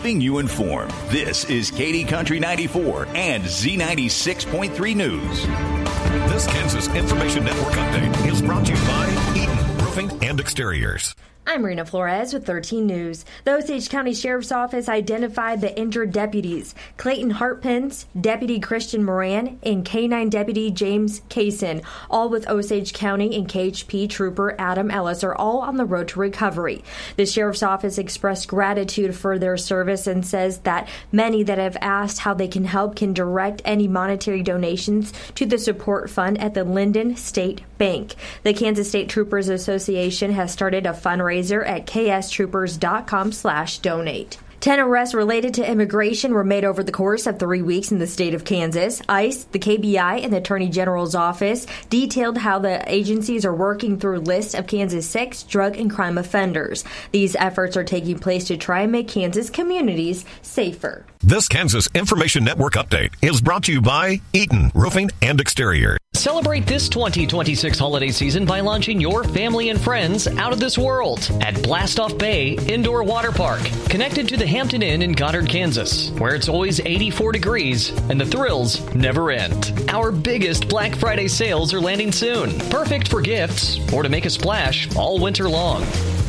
keeping you informed. This is Katy Country 94 and Z96.3 News. This Kansas Information Network update is brought to you by Eaton Roofing and Exteriors. I'm Rena Flores with 13 News. The Osage County Sheriff's Office identified the injured deputies. Clayton Hartpence, Deputy Christian Moran, and K-9 Deputy James Kaysen, all with Osage County, and KHP Trooper Adam Ellis are all on the road to recovery. The Sheriff's Office expressed gratitude for their service and says that many that have asked how they can help can direct any monetary donations to the support fund at the Linden State Bank. The Kansas State Troopers Association has started a fundraiser at kstroopers.com/donate. 10 arrests related to immigration were made over the course of 3 weeks in the state of Kansas. ICE, the KBI, and the Attorney General's office detailed how the agencies are working through lists of Kansas sex, drug, and crime offenders. These efforts are taking place to try and make Kansas communities safer. This Kansas Information Network update is brought to you by Eaton Roofing and Exteriors. Celebrate this 2026 holiday season by launching your family and friends out of this world at Blastoff Bay Indoor Water Park, connected to the Hampton Inn in Goddard, Kansas, where it's always 84 degrees and the thrills never end. Our biggest Black Friday sales are landing soon, perfect for gifts or to make a splash all winter long.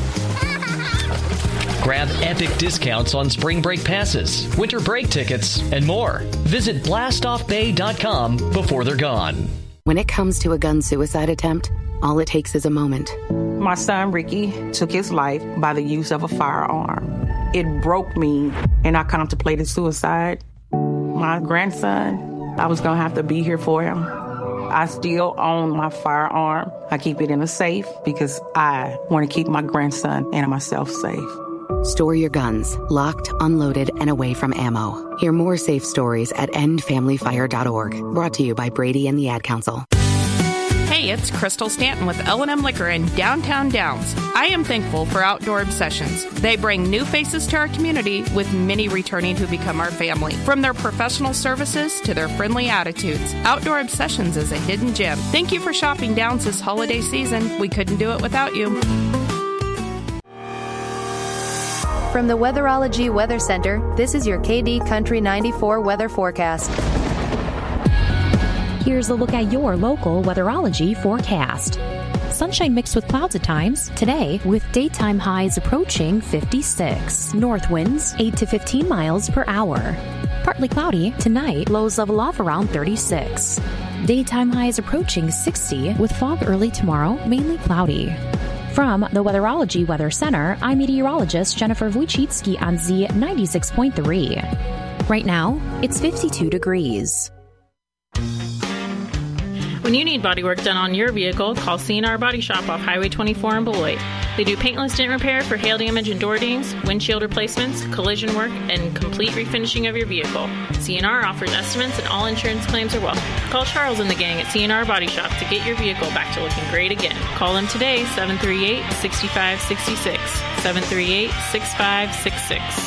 Grab epic discounts on spring break passes, winter break tickets, and more. Visit blastoffbay.com before they're gone. When it comes to a gun suicide attempt, all it takes is a moment. My son, Ricky, took his life by the use of a firearm. It broke me, and I contemplated suicide. My grandson, I was going to have to be here for him. I still own my firearm. I keep it in a safe because I want to keep my grandson and myself safe. Store your guns, locked, unloaded, and away from ammo. Hear more safe stories at endfamilyfire.org. Brought to you by Brady and the Ad Council. Hey, it's Crystal Stanton with L&M Liquor in downtown Downs. I am thankful for Outdoor Obsessions. They bring new faces to our community, with many returning who become our family. From their professional services to their friendly attitudes, Outdoor Obsessions is a hidden gem. Thank you for shopping Downs this holiday season. We couldn't do it without you. From the Weatherology Weather Center, this is your KD Country 94 weather forecast. Here's a look at your local weatherology forecast. Sunshine mixed with clouds at times today, with daytime highs approaching 56. North winds 8 to 15 miles per hour. Partly cloudy tonight, lows level off around 36. Daytime highs approaching 60, with fog early tomorrow, mainly cloudy. From the Weatherology Weather Center, I'm meteorologist Jennifer Wojcicki on Z96.3. Right now, it's 52 degrees. When you need bodywork done on your vehicle, call C&R Body Shop off Highway 24 in Beloit. They do paintless dent repair for hail damage and door dings, windshield replacements, collision work, and complete refinishing of your vehicle. C&R offers estimates and all insurance claims are welcome. Call Charles and the gang at C&R Body Shop to get your vehicle back to looking great again. Call them today, 738-6566, 738-6566.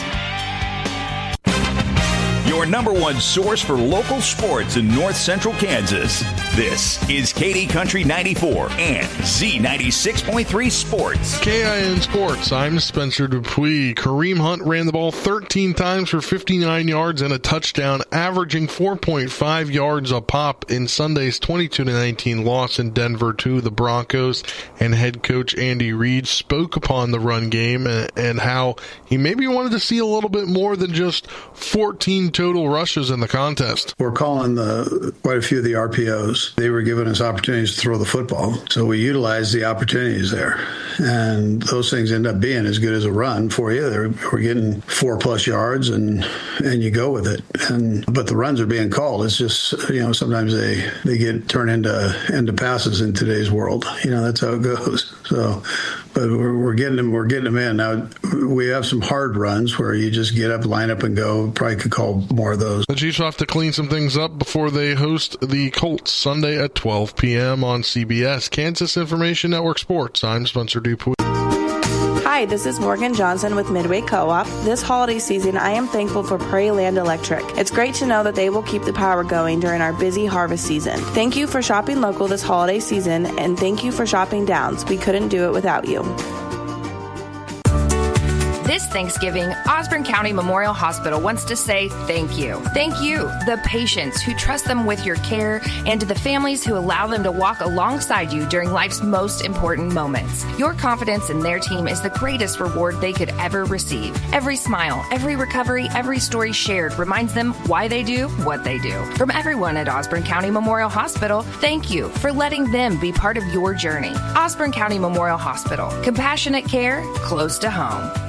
Your number one source for local sports in North Central Kansas. This is Katy Country 94 and Z96.3 Sports. KIN Sports, I'm Spencer Dupuis. Kareem Hunt ran the ball 13 times for 59 yards and a touchdown, averaging 4.5 yards a pop in Sunday's 22-19 loss in Denver to the Broncos. And head coach Andy Reid spoke upon the run game and how he maybe wanted to see a little bit more than just 14 total rushes in the contest. We're calling quite a few of the RPOs. They were giving us opportunities to throw the football, so we utilized the opportunities there. And those things end up being as good as a run for you. We're getting 4+ yards, and you go with it. But the runs are being called. It's just, sometimes they get turned into passes in today's world. That's how it goes. So, but we're getting them in. Now, we have some hard runs where you just get up, line up, and go. Probably could call more of those. The Chiefs will have to clean some things up before they host the Colts Sunday at 12 p.m. on CBS. Kansas Information Network Sports. I'm Spencer Dupuis. Hi, this is Morgan Johnson with Midway Co-op. This holiday season, I am thankful for Prairie Land Electric. It's great to know that they will keep the power going during our busy harvest season. Thank you for shopping local this holiday season, and thank you for shopping Downs. We couldn't do it without you. This Thanksgiving, Osborne County Memorial Hospital wants to say thank you. Thank you, the patients who trust them with your care, and to the families who allow them to walk alongside you during life's most important moments. Your confidence in their team is the greatest reward they could ever receive. Every smile, every recovery, every story shared reminds them why they do what they do. From everyone at Osborne County Memorial Hospital, thank you for letting them be part of your journey. Osborne County Memorial Hospital. Compassionate care close to home.